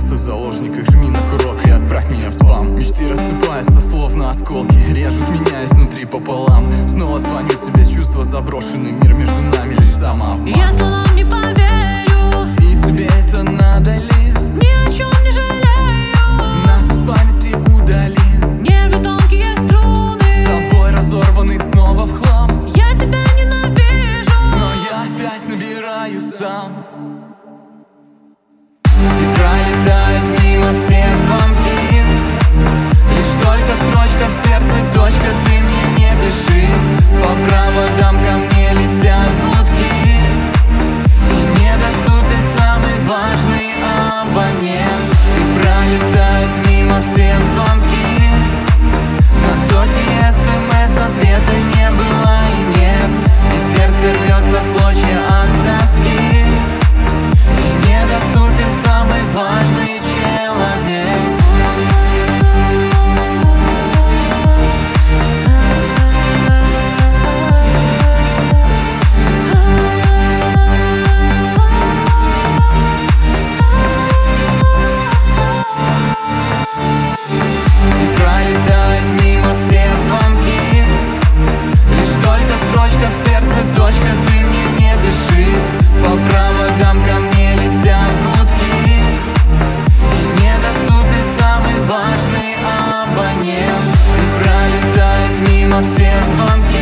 сердце в заложниках, жми на курок и отправь меня в спам. Мечты рассыпаются словно осколки, режут меня изнутри пополам. Снова звоню тебе, чувство заброшенный, мир между нами лишь самообман. Я словам не поверю, и тебе это надо ли? ни о чем не жалею. Нас из памяти удали, нервы тонкие струны, тобой разорванный снова в хлам. я тебя ненавижу, но я опять набираю сам. И пролетают мимо все звонки, лишь только строчка в сердце, точка, ты мне не пиши. По проводам ко мне летят гудки, и недоступен самый важный абонент. И пролетают мимо все звонки, на сотни смс ответа не было и нет. И сердце рвется в клочья от тоски, и недоступен самый важный человек. И пролетают мимо все звонки, лишь только строчка в сердце, точка, ты мне не пиши. По проводам ко мне летят гудки, и недоступен самый важный абонент. И пролетают мимо все звонки,